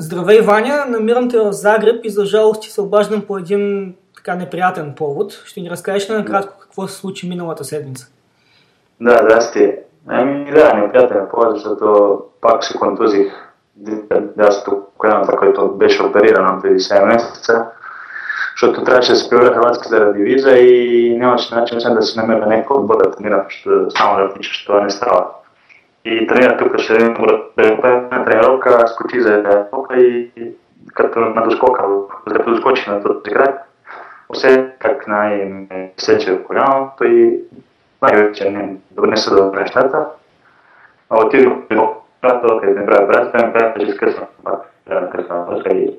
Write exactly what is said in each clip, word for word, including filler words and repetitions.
Здравей, Ваня! Намирам те в Загреб и за жалост ти се обаждам по един така неприятен повод. Ще ни разкажеш ли накратко какво се случи миналата седмица? Да, здрасти. Ами да, неприятен повод, защото пак се контузих дясното коляно, което беше оперирано преди седем месеца, защото трябваше да се прибера Хрватска заради виза и нямаше начин да си намеря някакъв отбор да тренирам, защото само да втичаш, това не става. И тренира тук ще един на тренировка, скочи за Европа и като на доскока, като доскочи на този крак, усетих как най-ме сече в коляното и най-вече не донеса до нещата. А отидох в приятел, където не прави приятел, ми каза, че скъсвам пак. Трябва да късвам върска и...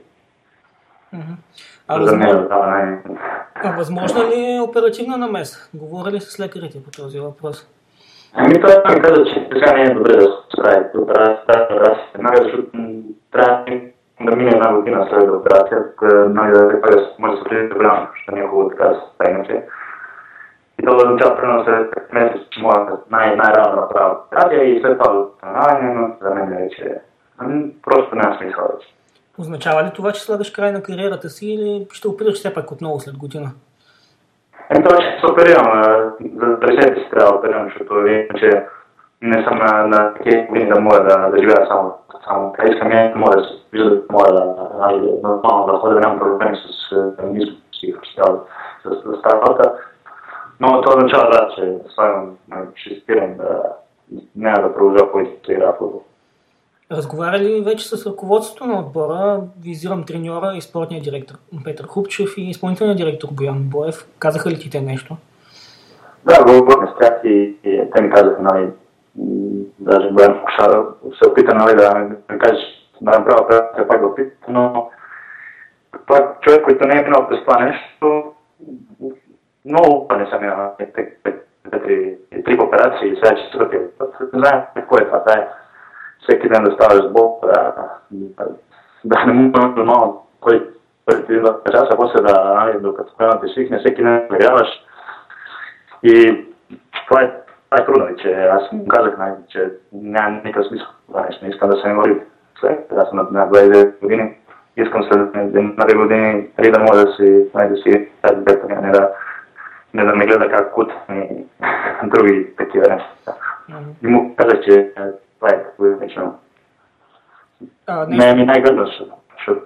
А, възможно... а възможно ли е оперативна намеса? Говоря ли с лекарите по този въпрос? Ами това ми каза, че сега не е добре да се прави операция, защото трябва да мине една година след операция, да може да се приеде голямо, защото не е хубаво така да се прави иначе. И това означава примерно след пет месеца, че може най-рано да направя операция и след това възстановяване, но за мен вече просто няма смисъл вече. Означава ли това, че слагаш край на кариерата си или ще опираш все пак отново след година? Еми това ще се оперирам, за тридесет си трябва да оперирам, защото иначе не съм на, на такива години да мога да, да живея само. само. Така искам я да мога да се вижда, да мога да, нормално да ходя, да нямам проблеми с феминизъм, с старата. Но това означава да, че слагам, ще спирам да няма да продължа по игра в футбол. Разговаря ли вече с ръководството на отбора, визирам треньора и спортния директор Петър Хупчев и изпълнителният директор Боян Боев? Казаха ли ти те нещо? Да, говорихме с тях и, и те ми казаха, нали, даже Боян Хупчев се опита, нали, да ми каже, да направя операция, пак да опита, но пак човек, който не е минал през това нещо, много не съм минал три операции и сега четвърти. Не знаем какво е това. Всеки ден да ставаш с Бог, да, да не му е нормално, кой първите идва в часа, после да, нали, докато коляната свикне, всеки ден вярваш. И това е, това е трудно, че аз му казах, нали, че няма никакъв смисъл това нещо, не искам да се инвалид. След, аз съм на двайсет и девет години, искам след две години или да може да си, нали, да си тази бета, не да, не да ме гледа как кут и други такива неща. И му казах, че това е какво е вечено. Не е ми най-гъдно, защото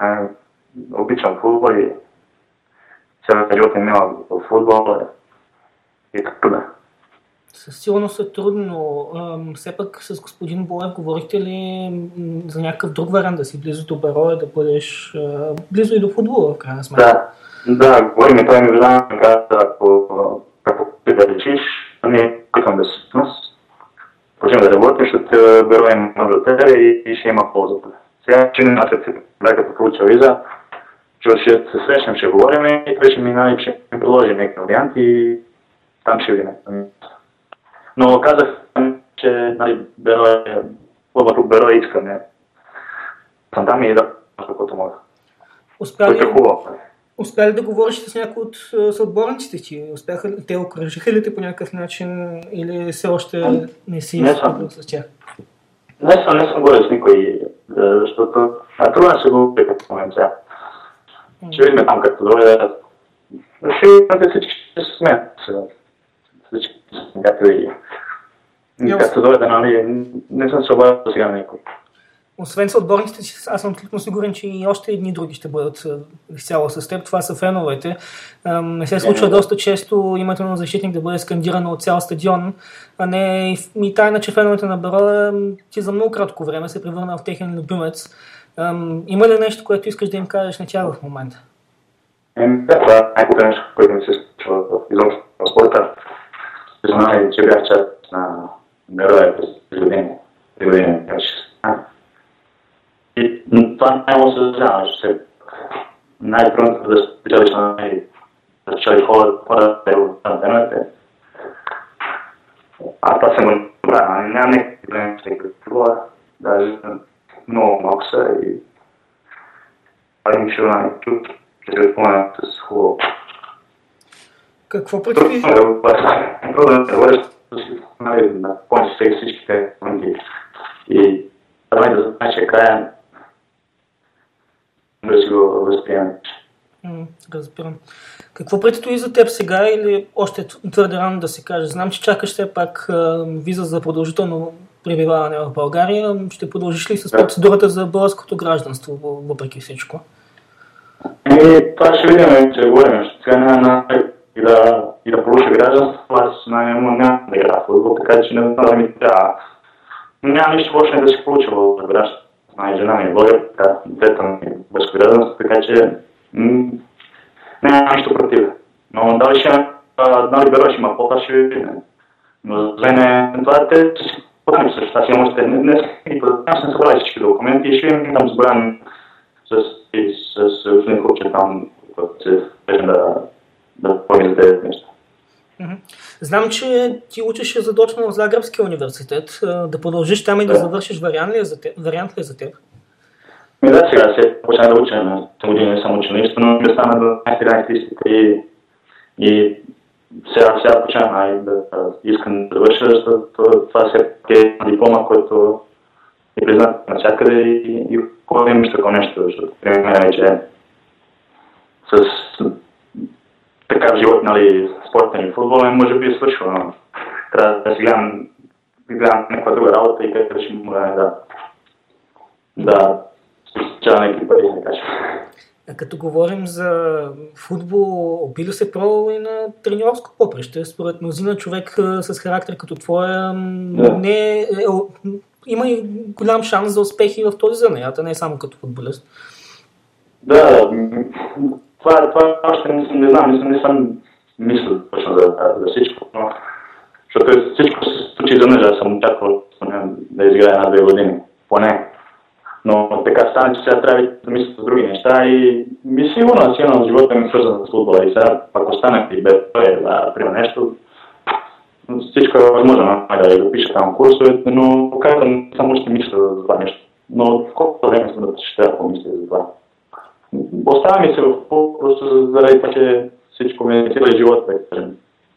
обичам футбол и целият живот е минал в футбол и така да. Със сигурност е трудно. Все пак с господин Боев говорихте ли за някакъв друг вариант, да си близо до Бероя, да бъдеш близо и до футбола в крайна сметка? Да, да, говорим и той ми вида, ако да речиш, не искам да се снос. Почнем да работим, защото Бероя има нужда и, и ще има полза. Сега, че не нашата си като получа виза, че ще се срещнем, ще говорим и той ще ми, нали, ще ми предложи някакъв вариант и там ще видим. Но казах, че, нали, Бероя, клубът Бероя искаме. Съм там и да, колкото мога. Успя ли, успя ли да говориш с някои от съотборниците ти? Успяха, те окръжиха ли те по някакъв начин или все още не си изпълнил с тях? Не съм, не съм говорил с никой, защото а трудно се го прекъпва в момент сега. Ще видим там както дойде. Ще видим всички ще се смеят. Всички се смеят и както дойде, нали, не съм се обадил сега на никой. Освен съотборниците, аз съм абсолютно сигурен, че и още едни други ще бъдат изцяло с теб. Това са феновете. Не се случва доста често името на защитник да бъде скандирано от цял стадион, а не и тайна, че феновете на Бероя ти за много кратко време се превърна в техен любимец. Има ли нещо, което искаш да им кажеш на тях в момента? Еми, да, това е най-хубаво нещо, което ми се случва изобщо в спорта. Знае, че бях част на Бероя през години. години. И това не може да знае, че най-трудното да се спечелиш на най- да спечели хора, хора да го наденете. А това се му добра, няма някакви проблеми с това, даже много малко са и това им ще не чук, ще се спомня с хубаво. Какво предвижда? Трудно да говориш, да помниш всичките моменти и да знаеш, че края да си го възприемеш. Разбирам. Какво предстои за теб сега или още твърде рано да се каже? Знам, че чакаш все пак а, виза за продължително пребиваване в България. Ще продължиш ли с процедурата за българското гражданство, въпреки всичко? Еми, това ще видим, че говорим. Сега няма и да, и да получа гражданство, аз няма да игра в футбол, така че не знам да ми трябва. Няма нищо лошо да си получа в гражданство. Знае, жена ми е българка, детето ми е българско гражданство, така че м- няма нищо против. Но дали ще дали Берой ще има по-та, ще видим. Но за мен това е те, че си пътнем също. Аз имам още днес и аз съм събрали всички документи и ще видим там сбран с господин Хрупче там, който се вежда да да помня за тези неща. Mm-hmm. Знам, че ти учиш задочно в Загребския университет. Да продължиш там и да, да завършиш вариант ли е за теб? Вариант ли е за теб? Ми да, сега се почнах да уча на тази година, не съм учил нищо, но ми стана до единайсет и, и сега, сега почнах да, да искам да завърша, защото това е диплома, който е признат навсякъде и, и хубаво имаш такова нещо, защото примерно е, че с такав живот, нали, спортен и футболен, може би е свършил, но трябва да си гледам, гледам някаква друга работа и където ще му да да спечеля някакви пари, да кажа. А като говорим за футбол, би ли се пробвал и на треньорско поприще? Според мнозина човек с характер като твоя да. не е, е, има и голям шанс за успехи в този занаят, не само като футболист. Да, това, това още не, не знам, не, не съм мислил точно за, за всичко, но защото всичко се случи за нежа, съм очаквал да изиграя една-две години, поне. Но така стане, че сега трябва да мисля за други неща и ми сигурно, сигурно живота ми е свързан с футбола и сега, ако останах и без да приема нещо, всичко е възможно да го пиша там курсовете, но казвам, само ще мисля за това нещо. Но колко време съм да ще трябва да помисля за това. Остава ми се в футбол, просто заради това, че всичко ми е цяла живот, да кажем.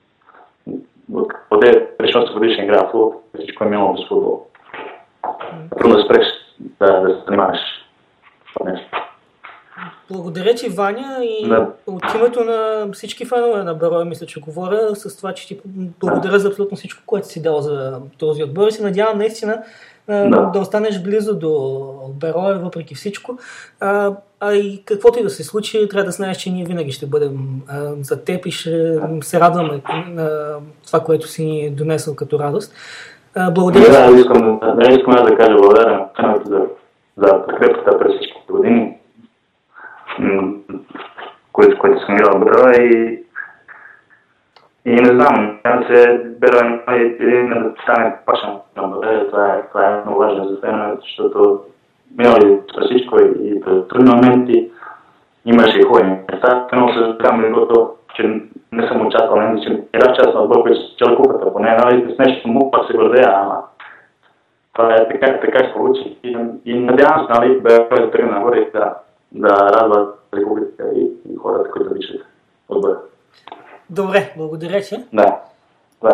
Откъде решил с годишен игра в футбол, всичко е минало без футбол. Трудно да спреш да, да се занимаваш това нещо. Благодаря ти, Ваня, и да. От името на всички фенове на Берой, мисля, че говоря с това, че ти благодаря за абсолютно всичко, което си дал за този отбор и се надявам наистина да, да останеш близо до Берой, въпреки всичко. А, а и каквото и да се случи, трябва да знаеш, че ние винаги ще бъдем а, за теб и ще се радваме на това, което си ни донесъл като радост. А, благодаря. Да, искам да, искам да кажа благодаря на за, за подкрепата през всички години, които, които съм гледал Берой и, и не знам, няма се Берой един да стане пашен на Берой, това е, това е много важно за феновете, защото минали през всичко и през трудни моменти имаше и хубави неща. Много се задам, защото че не съм очаквал, че една част на отбор, който се чел купата, поне нали, с нещо му пак се гордея, ама това е така, така се получи. И, и надявам се, нали, Берой да тръгне нагоре и да, да радва република и, и хората, които виждат отбора. Добре, благодаря ти. Да.